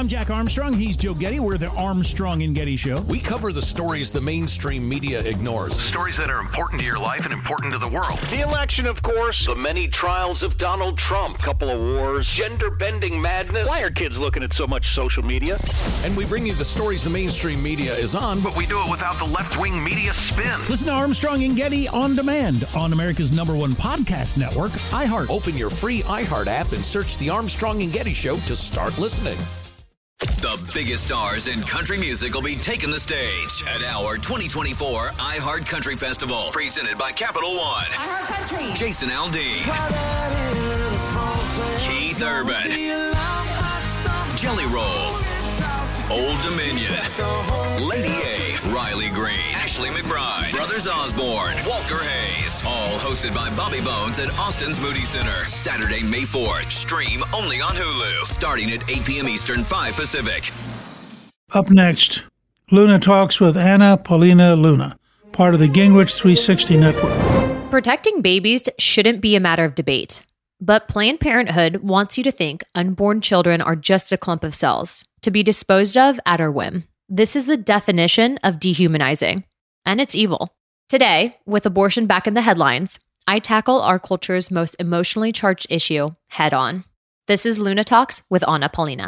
I'm Jack Armstrong. He's Joe Getty. We're the Armstrong and Getty Show. We cover the stories the mainstream media ignores. Stories that are important to your life and important to the world. The election, of course. The many trials of Donald Trump. Couple of wars. Gender-bending madness. Why are kids looking at so much social media? And we bring you the stories the mainstream media is on, But we do it without the left-wing media spin. Listen to Armstrong and Getty on demand on America's #1 podcast network, iHeart. Open your free iHeart app and search The Armstrong and Getty Show to start listening. The biggest stars in country music will be taking the stage at our 2024 iHeart Country Festival, presented by Capital One. iHeart Country. Jason Aldean, Keith Urban, Jelly Roll, Old Dominion, Lady A, Riley Green, Ashley McBride, Brothers Osborne, Walker Hayes. All hosted by Bobby Bones at Austin's Moody Center. Saturday, May 4th. Stream only on Hulu. Starting at 8 p.m. Eastern, 5 Pacific. Up next, Luna talks with Anna Paulina Luna, part of the Gingrich 360 Network. Protecting babies shouldn't be a matter of debate. But Planned Parenthood wants you to think unborn children are just a clump of cells to be disposed of at our whim. This is the definition of dehumanizing, and it's evil. Today, with abortion back in the headlines, I tackle our culture's most emotionally charged issue head on. This is Luna Talks with Anna Paulina.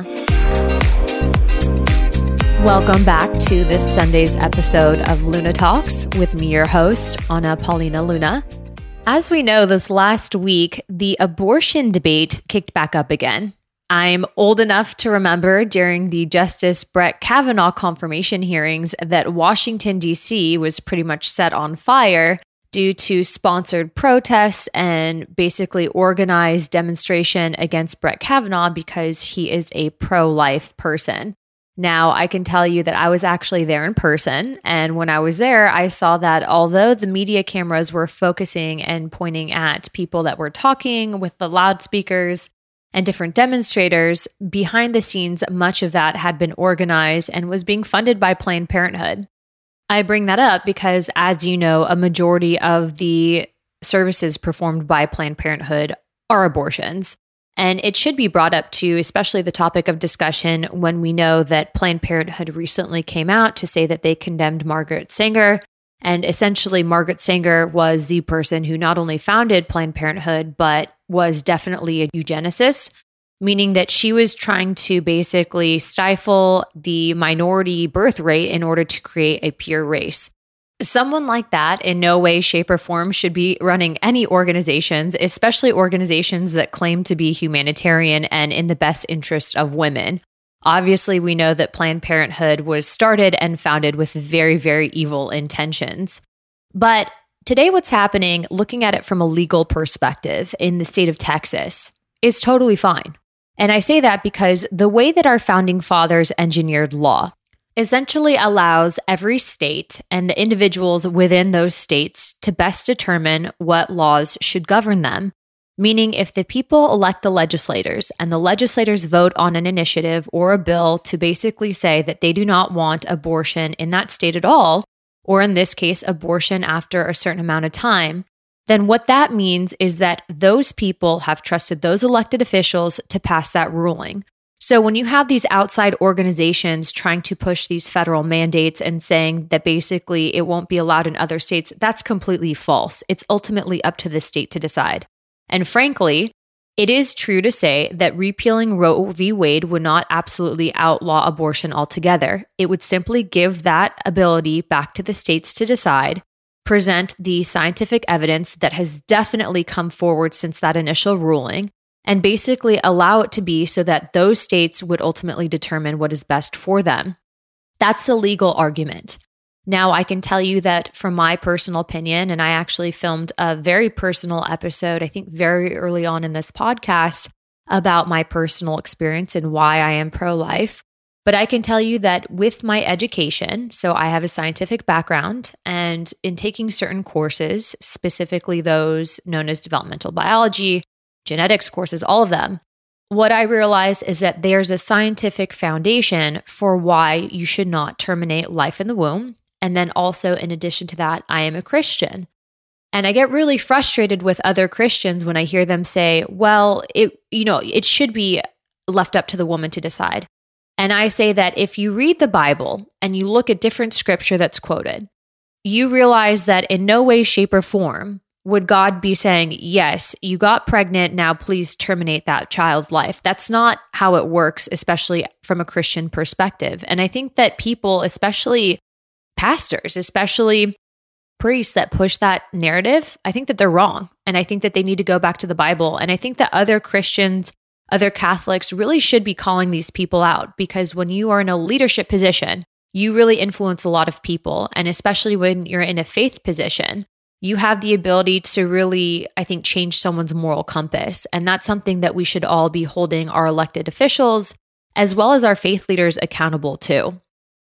Welcome back to this Sunday's episode of Luna Talks with me, your host, Anna Paulina Luna. As we know, this last week, the abortion debate kicked back up again. I'm old enough to remember during the Justice Brett Kavanaugh confirmation hearings that Washington, D.C. was pretty much set on fire due to sponsored protests and basically organized demonstration against Brett Kavanaugh because he is a pro-life person. Now, I can tell you that I was actually there in person, and when I was there, I saw that although the media cameras were focusing and pointing at people that were talking with the loudspeakers and different demonstrators, behind the scenes, much of that had been organized and was being funded by Planned Parenthood. I bring that up because, as you know, a majority of the services performed by Planned Parenthood are abortions. And it should be brought up to, especially the topic of discussion, when we know that Planned Parenthood recently came out to say that they condemned Margaret Sanger. And essentially, Margaret Sanger was the person who not only founded Planned Parenthood, but was definitely a eugenicist, meaning that she was trying to basically stifle the minority birth rate in order to create a pure race. Someone like that in no way, shape, or form should be running any organizations, especially organizations that claim to be humanitarian and in the best interest of women. Obviously, we know that Planned Parenthood was started and founded with very, very evil intentions. But today, what's happening, looking at it from a legal perspective in the state of Texas, is totally fine. And I say that because the way that our founding fathers engineered law essentially allows every state and the individuals within those states to best determine what laws should govern them. Meaning, if the people elect the legislators and the legislators vote on an initiative or a bill to basically say that they do not want abortion in that state at all, or in this case, abortion after a certain amount of time, then what that means is that those people have trusted those elected officials to pass that ruling. So when you have these outside organizations trying to push these federal mandates and saying that basically it won't be allowed in other states, that's completely false. It's ultimately up to the state to decide. And frankly, it is true to say that repealing Roe v. Wade would not absolutely outlaw abortion altogether. It would simply give that ability back to the states to decide, present the scientific evidence that has definitely come forward since that initial ruling, and basically allow it to be so that those states would ultimately determine what is best for them. That's a legal argument. Now, I can tell you that from my personal opinion, and I actually filmed a very personal episode, I think very early on in this podcast, about my personal experience and why I am pro-life. But I can tell you that with my education, so I have a scientific background, and in taking certain courses, specifically those known as developmental biology, genetics courses, all of them, what I realized is that there's a scientific foundation for why you should not terminate life in the womb. And then also, in addition to that, I am a Christian. And I get really frustrated with other Christians when I hear them say, well, it should be left up to the woman to decide. And I say that if you read the Bible and you look at different scripture that's quoted, you realize that in no way, shape, or form would God be saying, yes, you got pregnant, now please terminate that child's life. That's not how it works, especially from a Christian perspective. And I think that people, especially pastors, especially priests that push that narrative, I think that they're wrong. And I think that they need to go back to the Bible. And I think that other Christians, other Catholics really should be calling these people out, because when you are in a leadership position, you really influence a lot of people. And especially when you're in a faith position, you have the ability to really, I think, change someone's moral compass. And that's something that we should all be holding our elected officials as well as our faith leaders accountable to.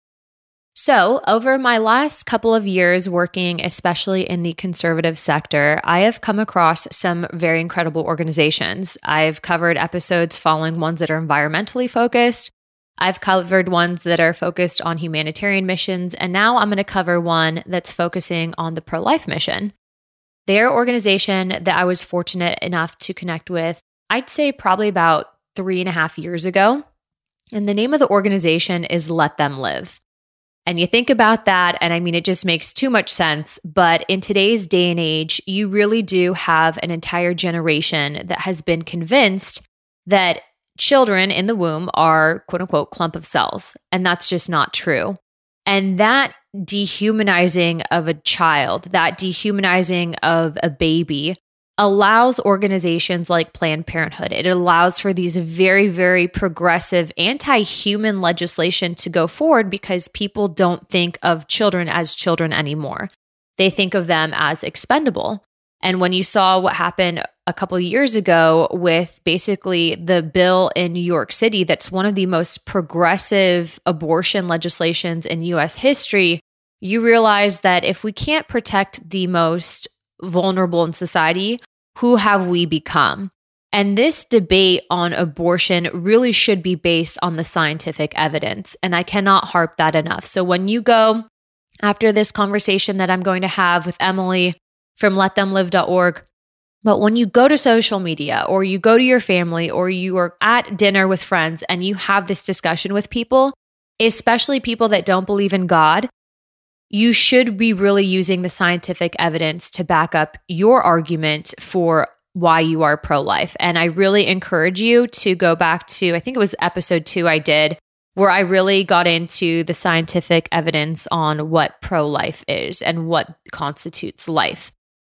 So, over my last couple of years working, especially in the conservative sector, I have come across some very incredible organizations. I've covered episodes following ones that are environmentally focused. I've covered ones that are focused on humanitarian missions, and now I'm going to cover one that's focusing on the pro-life mission. Their organization that I was fortunate enough to connect with, I'd say probably about 3.5 years ago. And the name of the organization is Let Them Live. And you think about that, and I mean, it just makes too much sense. But in today's day and age, you really do have an entire generation that has been convinced that children in the womb are quote unquote clump of cells. And that's just not true. And that dehumanizing of a child, that dehumanizing of a baby allows organizations like Planned Parenthood. It allows for these very, very progressive anti-human legislation to go forward because people don't think of children as children anymore. They think of them as expendable. And when you saw what happened a couple of years ago with basically the bill in New York City, that's one of the most progressive abortion legislations in US history, you realize that if we can't protect the most vulnerable in society, who have we become? And this debate on abortion really should be based on the scientific evidence. And I cannot harp that enough. So when you go after this conversation that I'm going to have with Emily from letthemlive.org, but when you go to social media or you go to your family or you are at dinner with friends and you have this discussion with people, especially people that don't believe in God, you should be really using the scientific evidence to back up your argument for why you are pro-life. And I really encourage you to go back to, I think it was episode 2 I did, where I really got into the scientific evidence on what pro-life is and what constitutes life.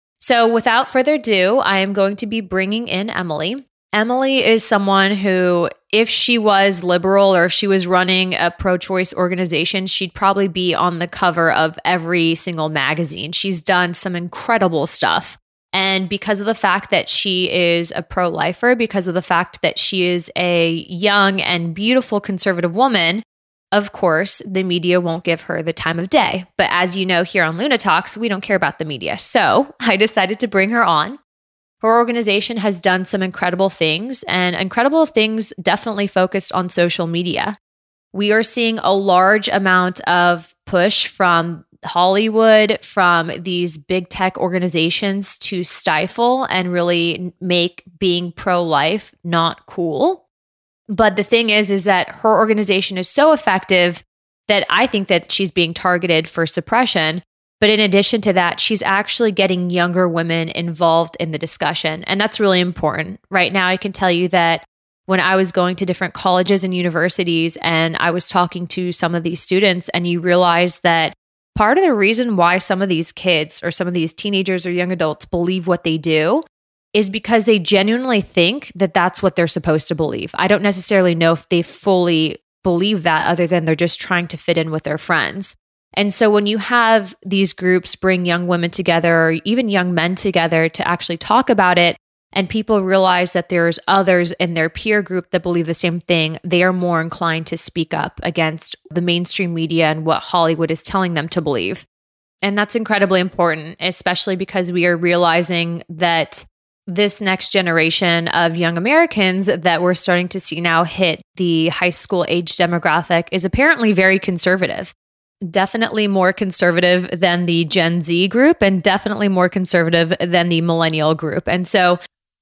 So without further ado, I am going to be bringing in Emily. Emily is someone who, if she was liberal or if she was running a pro-choice organization, she'd probably be on the cover of every single magazine. She's done some incredible stuff. And because of the fact that she is a pro-lifer, because of the fact that she is a young and beautiful conservative woman, of course, the media won't give her the time of day. But as you know, here on Luna Talks, we don't care about the media. So I decided to bring her on. Her organization has done some incredible things, and incredible things definitely focused on social media. We are seeing a large amount of push from Hollywood, from these big tech organizations to stifle and really make being pro-life not cool. But the thing is that her organization is so effective that I think that she's being targeted for suppression. But in addition to that, she's actually getting younger women involved in the discussion. And that's really important. Right now, I can tell you that when I was going to different colleges and universities and I was talking to some of these students, and you realize that part of the reason why some of these kids or some of these teenagers or young adults believe what they do is because they genuinely think that that's what they're supposed to believe. I don't necessarily know if they fully believe that, other than they're just trying to fit in with their friends. And so when you have these groups bring young women together or even young men together to actually talk about it, and people realize that there's others in their peer group that believe the same thing, they are more inclined to speak up against the mainstream media and what Hollywood is telling them to believe. And that's incredibly important, especially because we are realizing that this next generation of young Americans that we're starting to see now hit the high school age demographic is apparently very conservative. Definitely more conservative than the Gen Z group, and definitely more conservative than the millennial group. And so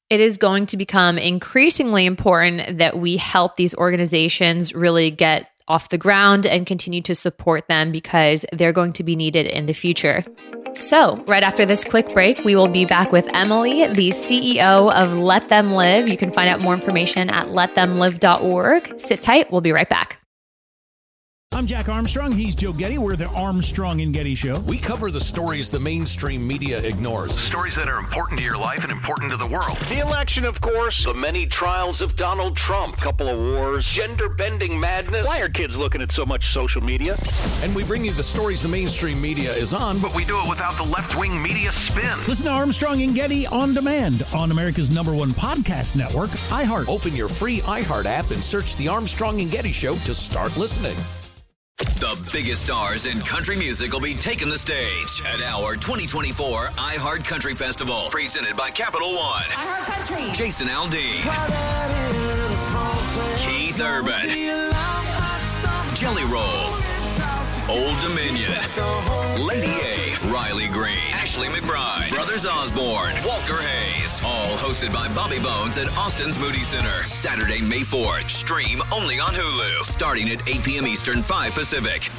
It is going to become increasingly important that we help these organizations really get off the ground and continue to support them because they're going to be needed in the future. So, right after this quick break, we will be back with Emily, the CEO of Let Them Live. You can find out more information at letthemlive.org. Sit tight. We'll be right back. I'm Jack Armstrong. He's Joe Getty. We're the Armstrong and Getty Show. We cover the stories the mainstream media ignores. Stories that are important to your life and important to the world. The election, of course. The many trials of Donald Trump. Couple of wars. Gender-bending madness. Why are kids looking at so much social media? And we bring you the stories the mainstream media is on, But we do it without the left-wing media spin. Listen to Armstrong and Getty on demand on America's #1 podcast network, iHeart. open your free iHeart app and search the Armstrong and Getty Show to start listening. The biggest stars in country music will be taking the stage at our 2024 iHeart Country Festival, presented by Capital One. iHeart Country. Jason Aldean, Keith Urban, Jelly Roll, Old Dominion, Lady A, Riley Green, Ashley McBride, Brothers Osborne, Walker Hayes. All hosted by Bobby Bones at Austin's Moody Center. Saturday, May 4th. Stream only on Hulu. Starting at 8 p.m. Eastern, 5 Pacific.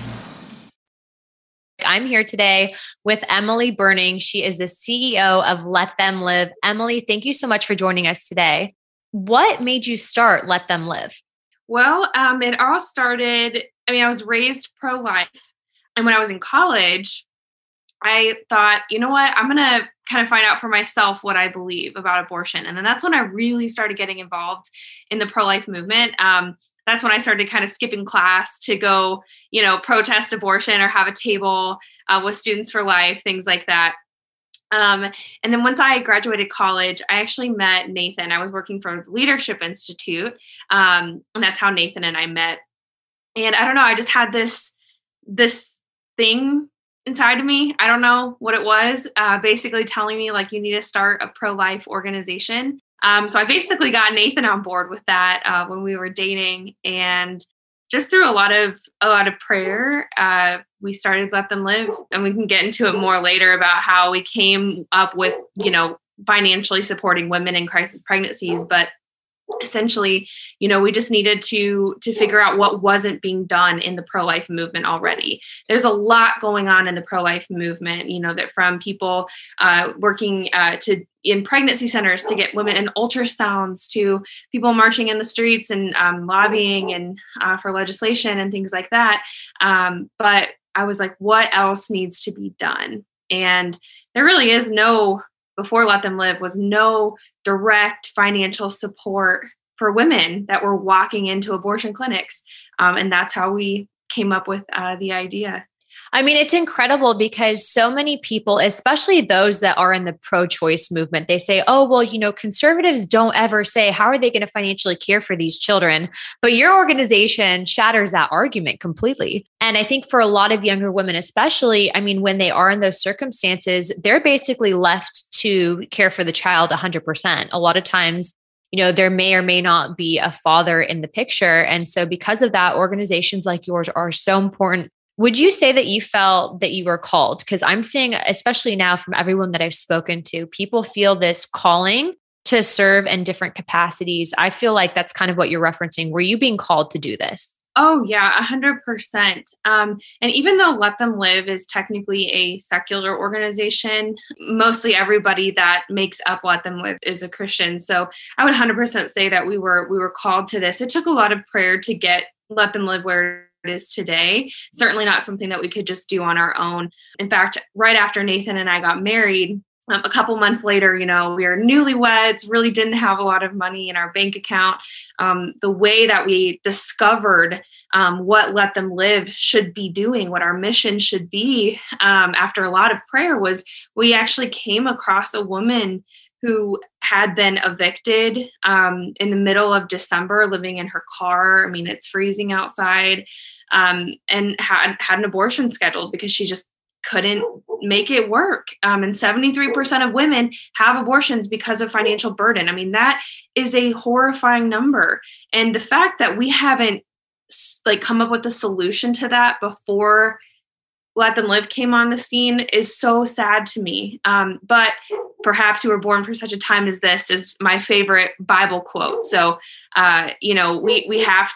I'm here today with Emily Burning. She is the CEO of Let Them Live. Emily, thank you so much for joining us today. What made you start Let Them Live? Well, it all started, I was raised pro-life. And when I was in college, I thought, you know what, I'm going to kind of find out for myself what I believe about abortion. And then that's when I really started getting involved in the pro-life movement. That's when I started kind of skipping class to go, protest abortion or have a table with Students for Life, things like that. And then once I graduated college, I actually met Nathan. I was working for the Leadership Institute. And that's how Nathan and I met. And I don't know, I just had this thing inside of me. I don't know what it was, basically telling me like, you need to start a pro-life organization. So I basically got Nathan on board with that when we were dating, and just through a lot of prayer, we started Let Them Live, and we can get into it more later about how we came up with, financially supporting women in crisis pregnancies. But essentially, we just needed to figure out what wasn't being done in the pro-life movement already. There's a lot going on in the pro-life movement, that from people working in pregnancy centers to get women in ultrasounds, to people marching in the streets and lobbying and for legislation and things like that. But I was like, what else needs to be done? And there really is before Let Them Live was no direct financial support for women that were walking into abortion clinics. And that's how we came up with the idea. It's incredible because so many people, especially those that are in the pro-choice movement, they say, oh, well, conservatives don't ever say, how are they going to financially care for these children? But your organization shatters that argument completely. And I think for a lot of younger women, especially, when they are in those circumstances, they're basically left to care for the child 100%. A lot of times, there may or may not be a father in the picture. And so because of that, organizations like yours are so important. Would you say that you felt that you were called? Because I'm seeing, especially now from everyone that I've spoken to, people feel this calling to serve in different capacities. I feel like that's kind of what you're referencing. Were you being called to do this? Oh, yeah, 100%. And even though Let Them Live is technically a secular organization, mostly everybody that makes up Let Them Live is a Christian. So I would 100% say that we were called to this. It took a lot of prayer to get Let Them Live where it is today. Certainly not something that we could just do on our own. In fact, right after Nathan and I got married, a couple months later, we were newlyweds, really didn't have a lot of money in our bank account. The way that we discovered what Let Them Live should be doing, what our mission should be, after a lot of prayer, was we actually came across a woman who had been evicted in the middle of December, living in her car. It's freezing outside, and had an abortion scheduled because she just couldn't make it work. And 73% of women have abortions because of financial burden. That is a horrifying number. And the fact that we haven't come up with a solution to that before Let Them Live came on the scene is so sad to me. But perhaps you were born for such a time as this is my favorite Bible quote. So, we have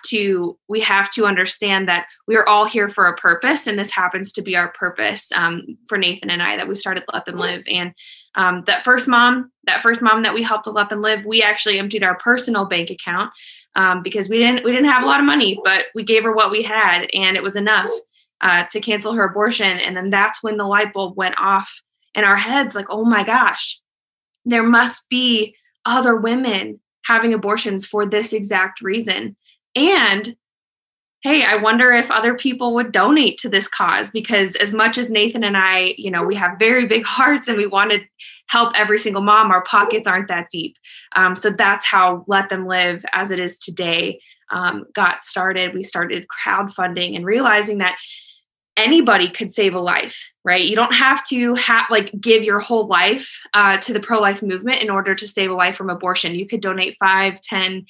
to understand that we are all here for a purpose. And this happens to be our purpose for Nathan and I, that we started Let Them Live. And that first mom that we helped to let them live, we actually emptied our personal bank account because we didn't have a lot of money, but we gave her what we had, and it was enough to cancel her abortion. And then that's when the light bulb went off in our heads, like, oh my gosh, there must be other women having abortions for this exact reason. And hey, I wonder if other people would donate to this cause, because as much as Nathan and I, we have very big hearts and we want to help every single mom, our pockets aren't that deep. So that's how Let Them Live, as it is today, got started. We started crowdfunding and realizing that anybody could save a life, right? You don't have to give your whole life to the pro-life movement in order to save a life from abortion. You could donate $5, $10,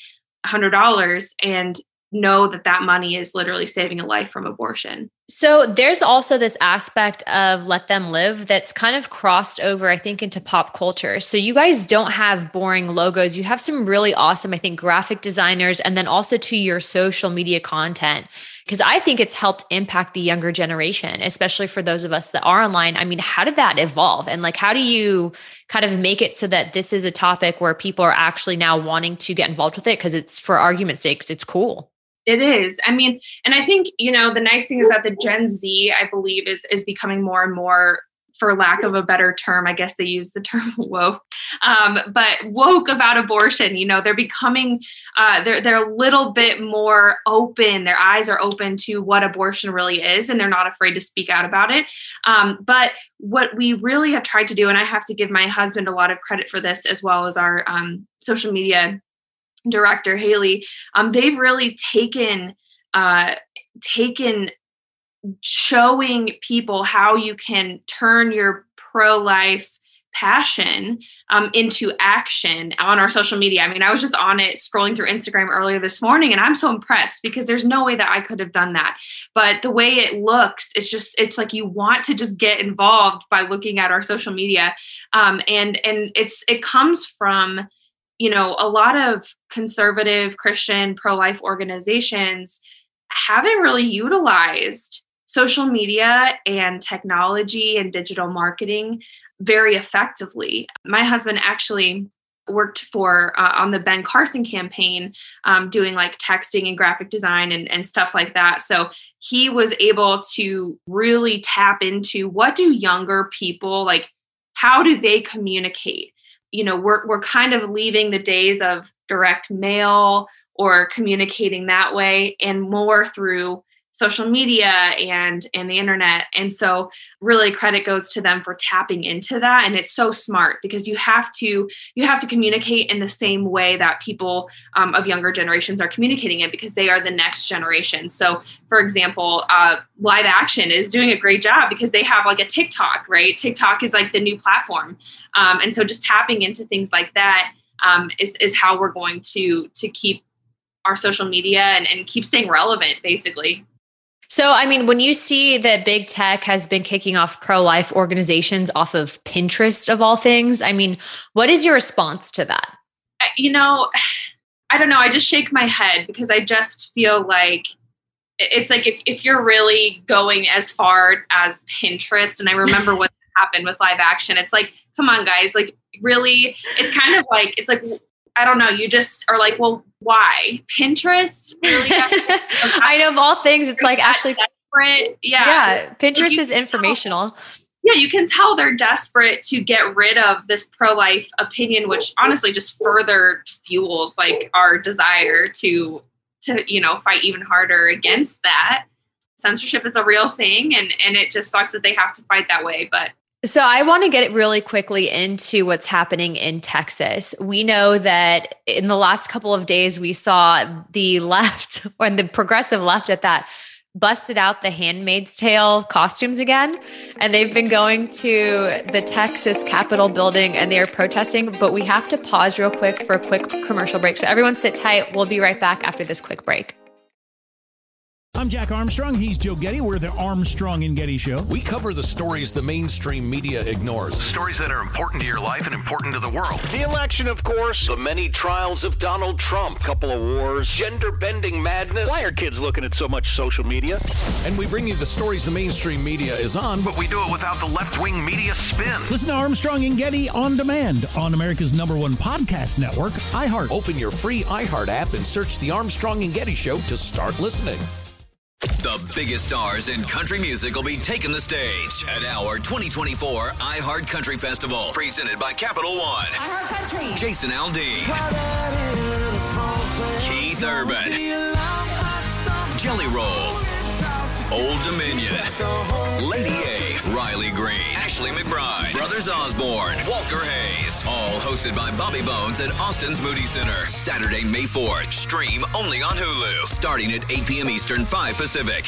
$100 and know that money is literally saving a life from abortion. So there's also this aspect of Let Them Live that's kind of crossed over, I think, into pop culture. So you guys don't have boring logos. You have some really awesome, I think, graphic designers, and then also to your social media content, because I think it's helped impact the younger generation, especially for those of us that are online. I mean, how did that evolve? And how do you kind of make it so that this is a topic where people are actually now wanting to get involved with it? Because it's, for argument's sake, it's cool. It is. I mean, and I think, the nice thing is that the Gen Z, I believe, is becoming more and more, for lack of a better term, I guess they use the term woke, but woke about abortion. They're becoming, they're a little bit more open. Their eyes are open to what abortion really is, and they're not afraid to speak out about it. But what we really have tried to do, and I have to give my husband a lot of credit for this, as well as our social media director, Haley, they've really taken showing people how you can turn your pro-life passion into action on our social media. I mean, I was just on it scrolling through Instagram earlier this morning, and I'm so impressed because there's no way that I could have done that. But the way it looks, it's like you want to just get involved by looking at our social media. And it comes from, a lot of conservative Christian pro-life organizations haven't really utilized social media and technology and digital marketing very effectively. My husband actually worked for on the Ben Carson campaign, doing texting and graphic design and stuff like that. So he was able to really tap into, what do younger people how do they communicate? We're kind of leaving the days of direct mail or communicating that way, and more through social media and the internet. And so really credit goes to them for tapping into that. And it's so smart, because you have to communicate in the same way that people of younger generations are communicating it, because they are the next generation. So for example, Live Action is doing a great job because they have a TikTok, right? TikTok is the new platform. And so just tapping into things like that is how we're going to keep our social media and keep staying relevant, basically. So, I mean, when you see that big tech has been kicking off pro-life organizations off of Pinterest of all things, I mean, what is your response to that? I don't know. I just shake my head, because I just feel like it's if you're really going as far as Pinterest, and I remember what happened with Live Action, it's come on, guys, really, it's kind of I don't know. You just are well, why? Pinterest? Really? I know, of all things, it's actually desperate. Yeah. Pinterest is informational. Yeah, you can tell they're desperate to get rid of this pro-life opinion, which honestly just further fuels our desire to fight even harder against that. Censorship is a real thing, and it just sucks that they have to fight that way. But so I want to get really quickly into what's happening in Texas. We know that in the last couple of days, we saw the left, or the progressive left at that, busted out the Handmaid's Tale costumes again. And they've been going to the Texas Capitol building and they are protesting. But we have to pause real quick for a quick commercial break. So everyone sit tight. We'll be right back after this quick break. I'm Jack Armstrong. He's Joe Getty. We're the Armstrong and Getty Show. We cover the stories the mainstream media ignores. Stories that are important to your life and important to the world. The election, of course. The many trials of Donald Trump. Couple of wars. Gender-bending madness. Why are kids looking at so much social media? And we bring you the stories the mainstream media is on, But we do it without the left-wing media spin. Listen to Armstrong and Getty on demand on America's #1 podcast network, iHeart. open your free iHeart app and search the Armstrong and Getty Show to start listening. The biggest stars in country music will be taking the stage at our 2024 iHeart Country Festival, presented by Capital One. iHeart Country. Jason Aldean, Keith Urban, Jelly Roll, Old Dominion, Lady A, Riley Green, Ashley McBride, Brothers Osborne, Walker Hayes. All hosted by Bobby Bones at Austin's Moody Center. Saturday, May 4th. Stream only on Hulu. Starting at 8 p.m. Eastern, 5 Pacific.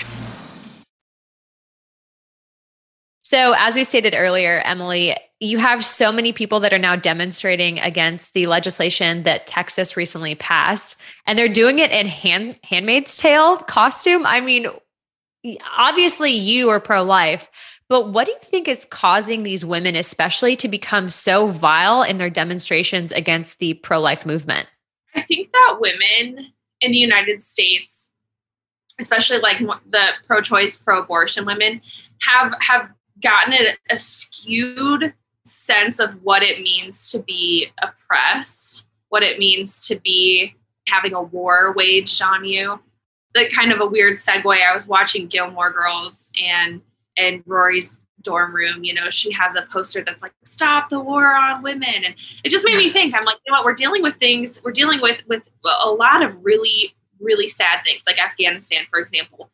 So as we stated earlier, Emily, you have so many people that are now demonstrating against the legislation that Texas recently passed, and they're doing it in Handmaid's Tale costume. I mean, obviously you are pro-life, but what do you think is causing these women especially to become so vile in their demonstrations against the pro-life movement? I think that women in the United States, especially like the pro-choice, pro-abortion women, have gotten a skewed sense of what it means to be oppressed, what it means to be having a war waged on you. Like kind of a weird segue. I was watching Gilmore Girls and Rory's dorm room, you know, she has a poster that's like, stop the war on women. And it just made me think, I'm like, you know what, we're dealing with a lot of really, really sad things, like Afghanistan, for example.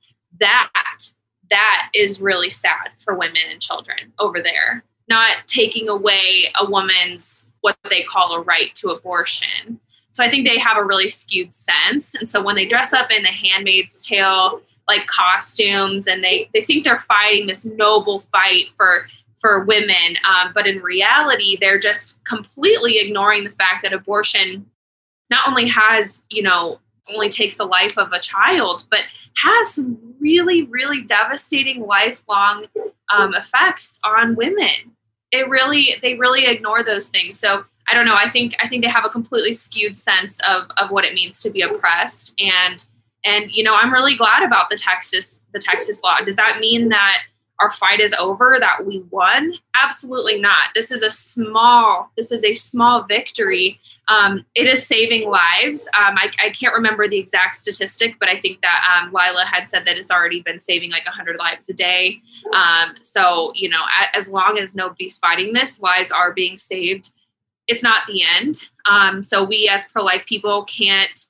That is really sad for women and children over there, not taking away a woman's, what they call a right to abortion. So I think they have a really skewed sense. And so when they dress up in the Handmaid's Tale, like costumes, and they think they're fighting this noble fight for women. But in reality, they're just completely ignoring the fact that abortion not only has, only takes the life of a child, but has some really, really devastating lifelong effects on women. They really ignore those things. So I don't know. I think they have a completely skewed sense of what it means to be oppressed. And I'm really glad about the Texas law. Does that mean that our fight is over, that we won? Absolutely not. This is a small victory. It is saving lives. I can't remember the exact statistic, but I think that Lila had said that it's already been saving like 100 lives a day. So, as long as nobody's fighting this, lives are being saved. It's not the end. So we as pro-life people can't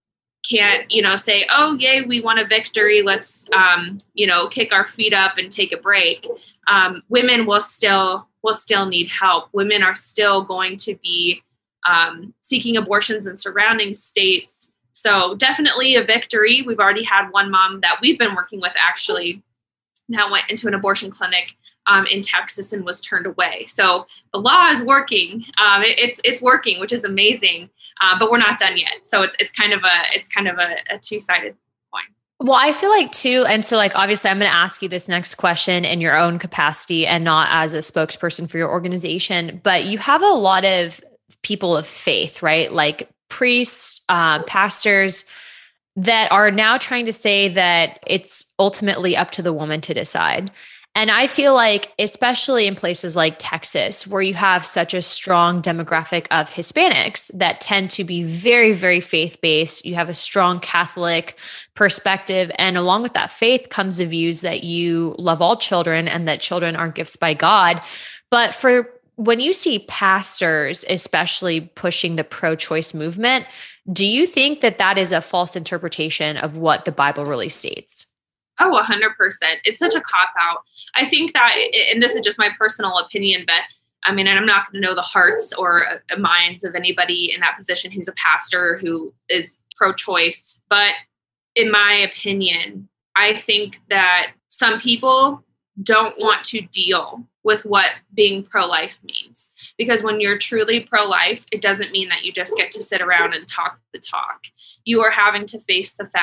say, oh, yay, we won a victory. Let's, kick our feet up and take a break. Women will still need help. Women are still going to be seeking abortions in surrounding states. So definitely a victory. We've already had one mom that we've been working with actually that went into an abortion clinic in Texas and was turned away. So the law is working. It's working, which is amazing. But we're not done yet. So it's kind of a two-sided coin. Well, I feel like too, and so like obviously I'm going to ask you this next question in your own capacity and not as a spokesperson for your organization, but you have a lot of people of faith, right? Like priests, pastors that are now trying to say that it's ultimately up to the woman to decide. And I feel like, especially in places like Texas, where you have such a strong demographic of Hispanics that tend to be very, very faith-based, you have a strong Catholic perspective. And along with that faith comes the views that you love all children and that children are gifts by God. But when you see pastors, especially pushing the pro-choice movement, do you think that is a false interpretation of what the Bible really states? Oh, 100%. It's such a cop-out. I think that, and this is just my personal opinion, but I mean, and I'm not going to know the hearts or minds of anybody in that position who's a pastor who is pro-choice. But in my opinion, I think that some people don't want to deal with what being pro-life means. Because when you're truly pro-life, it doesn't mean that you just get to sit around and talk the talk. You are having to face the fact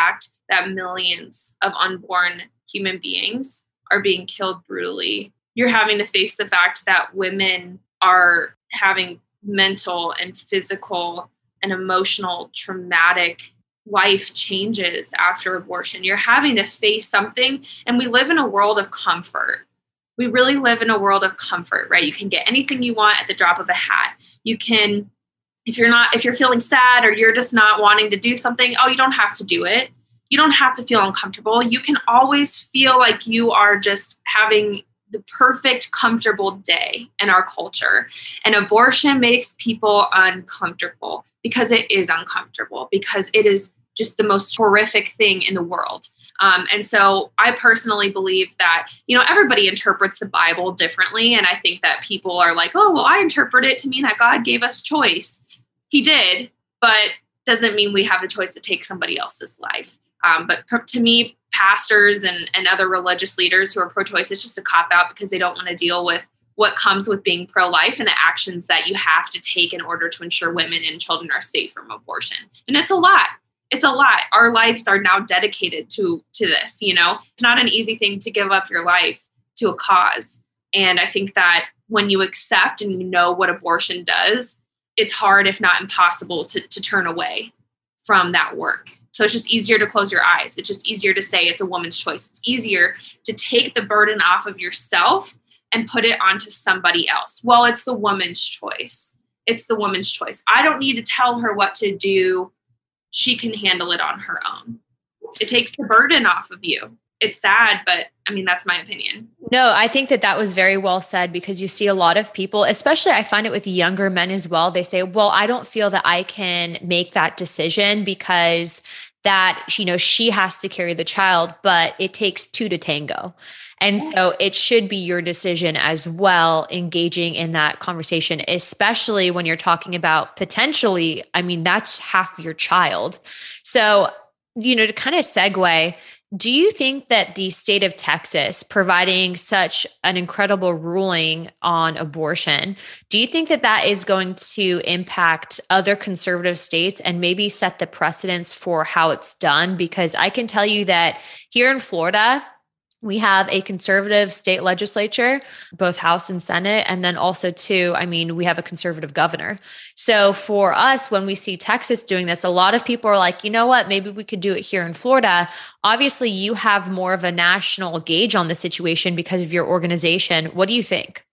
that millions of unborn human beings are being killed brutally. You're having to face the fact that women are having mental and physical and emotional traumatic life changes after abortion. You're having to face something, and we live in a world of comfort. We really live in a world of comfort, right? You can get anything you want at the drop of a hat. You can, if you're feeling sad or you're just not wanting to do something, you don't have to do it. You don't have to feel uncomfortable. You can always feel like you are just having the perfect, comfortable day in our culture. And abortion makes people uncomfortable because it is uncomfortable, because it is just the most horrific thing in the world. And so I personally believe that, everybody interprets the Bible differently. And I think that people are like, I interpret it to mean that God gave us choice. He did, but doesn't mean we have the choice to take somebody else's life. But to me, pastors and other religious leaders who are pro-choice, it's just a cop-out because they don't want to deal with what comes with being pro-life and the actions that you have to take in order to ensure women and children are safe from abortion. And it's a lot. It's a lot. Our lives are now dedicated to this, It's not an easy thing to give up your life to a cause. And I think that when you accept and you know what abortion does, it's hard, if not impossible, to turn away from that work. So it's just easier to close your eyes. It's just easier to say it's a woman's choice. It's easier to take the burden off of yourself and put it onto somebody else. Well, it's the woman's choice. It's the woman's choice. I don't need to tell her what to do. She can handle it on her own. It takes the burden off of you. It's sad, but that's my opinion. No, I think that was very well said, because you see a lot of people, especially I find it with younger men as well. They say, well, I don't feel that I can make that decision because that, she has to carry the child, but it takes two to tango. And so it should be your decision as well, engaging in that conversation, especially when you're talking about potentially, that's half your child. So, to kind of segue, do you think that the state of Texas providing such an incredible ruling on abortion, do you think that is going to impact other conservative states and maybe set the precedence for how it's done? Because I can tell you that here in Florida, we have a conservative state legislature, both House and Senate. And then also too, we have a conservative governor. So for us, when we see Texas doing this, a lot of people are like, you know what, maybe we could do it here in Florida. Obviously, you have more of a national gauge on the situation because of your organization. What do you think?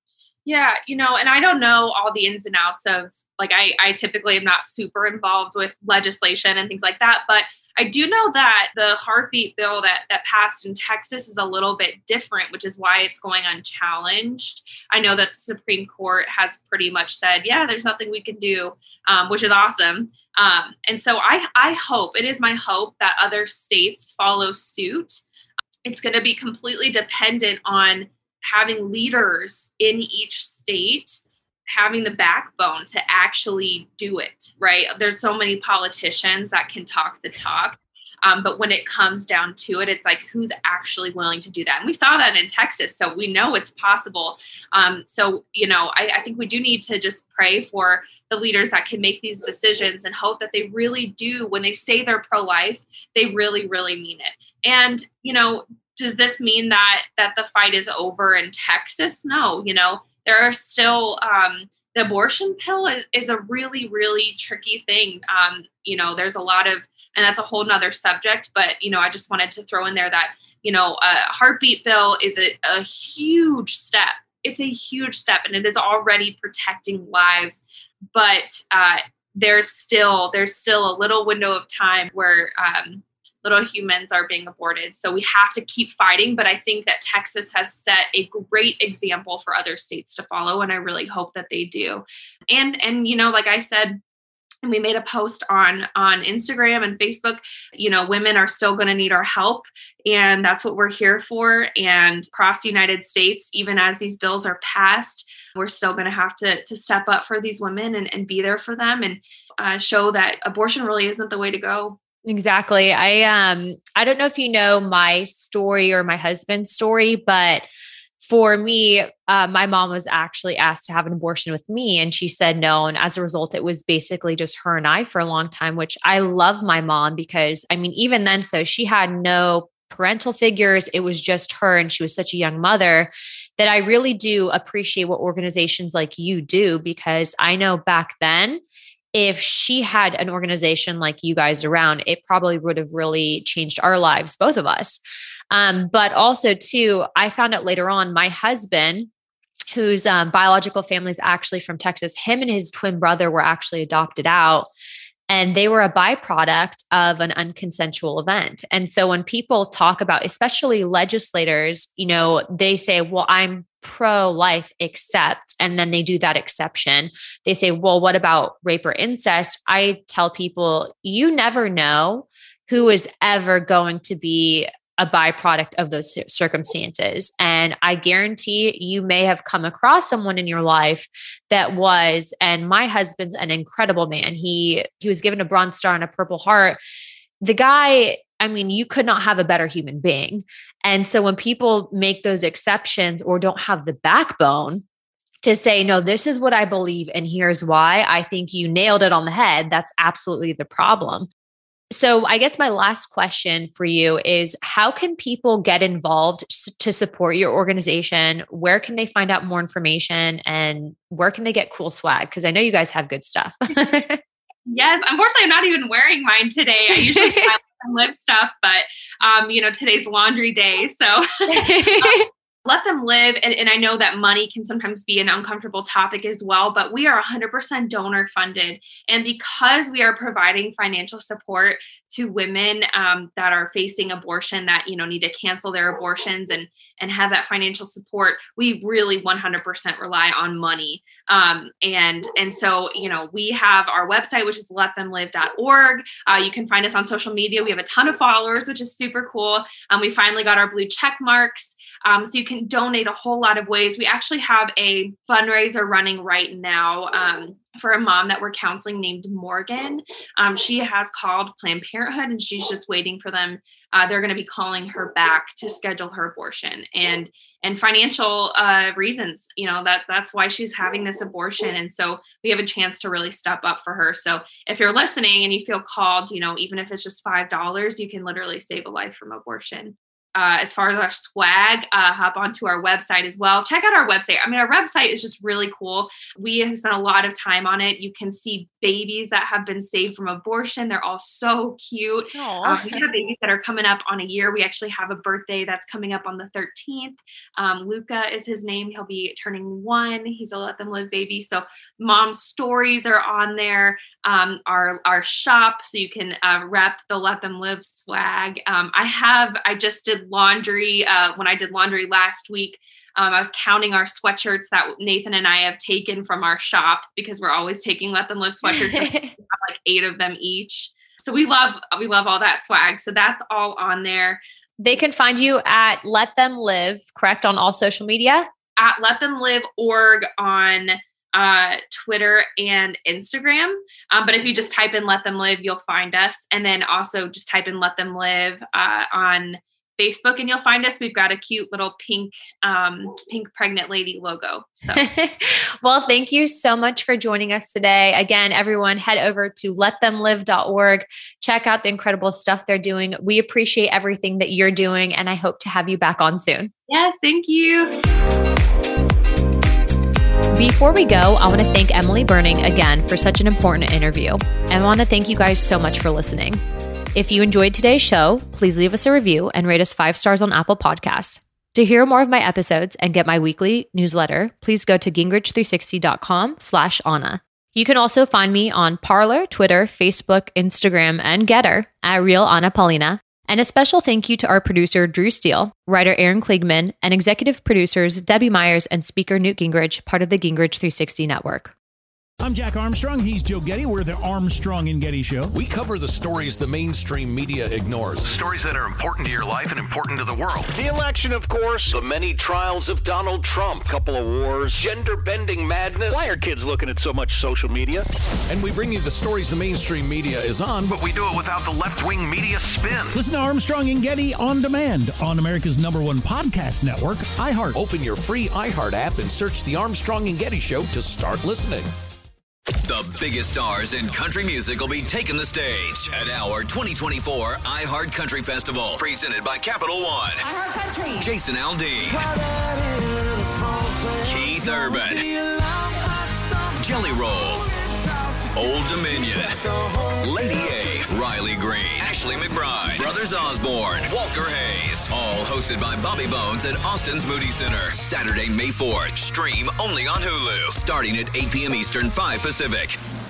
Yeah, and I don't know all the ins and outs of, I typically am not super involved with legislation and things like that, but I do know that the heartbeat bill that passed in Texas is a little bit different, which is why it's going unchallenged. I know that the Supreme Court has pretty much said, yeah, there's nothing we can do, which is awesome. And so I hope, it is my hope that other states follow suit. It's going to be completely dependent on having leaders in each state having the backbone to actually do it, right? There's so many politicians that can talk the talk. But when it comes down to it, it's like, who's actually willing to do that? And we saw that in Texas, so we know it's possible. So, I think we do need to just pray for the leaders that can make these decisions and hope that they really do, when they say they're pro-life, they really, really mean it. And, does this mean that the fight is over in Texas? No, there are still, the abortion pill is a really, really tricky thing. There's a lot of, and that's a whole nother subject, but, I just wanted to throw in there that, a heartbeat bill is a huge step. It's a huge step, and it is already protecting lives, but there's still a little window of time where, little humans are being aborted. So we have to keep fighting. But I think that Texas has set a great example for other states to follow. And I really hope that they do. And like I said, and we made a post on Instagram and Facebook, women are still going to need our help. And that's what we're here for. And across the United States, even as these bills are passed, we're still going to have to step up for these women and be there for them and show that abortion really isn't the way to go. Exactly. I don't know if you know my story or my husband's story, but for me, my mom was actually asked to have an abortion with me and she said no. And as a result, it was basically just her and I for a long time, which I love my mom because even then, so she had no parental figures. It was just her. And she was such a young mother that I really do appreciate what organizations like you do, because I know back then, if she had an organization like you guys around, it probably would have really changed our lives, both of us. But also too, I found out later on, my husband, whose biological family is actually from Texas, him and his twin brother were actually adopted out. And they were a byproduct of an unconsensual event. And so when people talk about, especially legislators, they say, well, I'm pro-life except, and then they do that exception. They say, well, what about rape or incest? I tell people, you never know who is ever going to be a byproduct of those circumstances. And I guarantee you may have come across someone in your life that was, and my husband's an incredible man. He was given a Bronze Star and a Purple Heart. The guy, you could not have a better human being. And so when people make those exceptions or don't have the backbone to say, no, this is what I believe and here's why, I think you nailed it on the head. That's absolutely the problem. So I guess my last question for you is, how can people get involved to support your organization? Where can they find out more information and where can they get cool swag? Because I know you guys have good stuff. Yes. Unfortunately, I'm not even wearing mine today. I usually live stuff, but today's laundry day. So let them live. And I know that money can sometimes be an uncomfortable topic as well, but we are 100% donor funded. And because we are providing financial support to women that are facing abortion, that, need to cancel their abortions and have that financial support, we really 100% rely on money. And so, we have our website, which is letthemlive.org. You can find us on social media. We have a ton of followers, which is super cool. We finally got our blue check marks. So you can donate a whole lot of ways. We actually have a fundraiser running right now for a mom that we're counseling named Morgan. She has called Planned Parenthood and she's just waiting for them. They're going to be calling her back to schedule her abortion and financial reasons, that's why she's having this abortion. And so we have a chance to really step up for her. So if you're listening and you feel called, even if it's just $5, you can literally save a life from abortion. As far as our swag, hop onto our website as well. Check out our website. Our website is just really cool. We have spent a lot of time on it. You can see babies that have been saved from abortion. They're all so cute. We have babies that are coming up on a year. We actually have a birthday that's coming up on the 13th. Luca is his name. He'll be turning 1. He's a Let Them Live baby. So mom's stories are on there. Our shop, so you can rep the Let Them Live swag. I just did laundry. When I did laundry last week, I was counting our sweatshirts that Nathan and I have taken from our shop, because we're always taking Let Them Live sweatshirts. We have like 8 of them each. So we love all that swag. So that's all on there. They can find you at Let Them Live, correct, on all social media? At Let Them Live org on Twitter and Instagram. But if you just type in Let Them Live, you'll find us. And then also just type in Let Them Live on Facebook and you'll find us. We've got a cute little pink pregnant lady logo. So, well, thank you so much for joining us today. Again, everyone head over to letthemlive.org. Check out the incredible stuff they're doing. We appreciate everything that you're doing, and I hope to have you back on soon. Yes, thank you. Before we go, I want to thank Emily Burning again for such an important interview. And I want to thank you guys so much for listening. If you enjoyed today's show, please leave us a review and rate us 5 stars on Apple Podcasts. To hear more of my episodes and get my weekly newsletter, please go to gingrich360.com/Anna. You can also find me on Parler, Twitter, Facebook, Instagram, and Getter at Real Anna Paulina. And a special thank you to our producer, Drew Steele, writer Aaron Kliegman, and executive producers Debbie Myers and speaker Newt Gingrich, part of the Gingrich 360 Network. I'm Jack Armstrong. He's Joe Getty. We're the Armstrong and Getty Show. We cover the stories the mainstream media ignores. Stories that are important to your life and important to the world. The election, of course. The many trials of Donald Trump. Couple of wars. Gender-bending madness. Why are kids looking at so much social media? And we bring you the stories the mainstream media is on, But we do it without the left-wing media spin. Listen to Armstrong and Getty on demand on America's #1 podcast network, iHeart. Open your free iHeart app and search the Armstrong and Getty Show to start listening. The biggest stars in country music will be taking the stage at our 2024 iHeart Country Festival, presented by Capital One. iHeart Country. Jason Aldean, Keith Urban, Jelly Roll, Old Dominion, Lady A, Riley Green, Ashley McBride, Brothers Osborne, Walker Hayes. All hosted by Bobby Bones at Austin's Moody Center. Saturday, May 4th. Stream only on Hulu. Starting at 8 p.m. Eastern, 5 Pacific.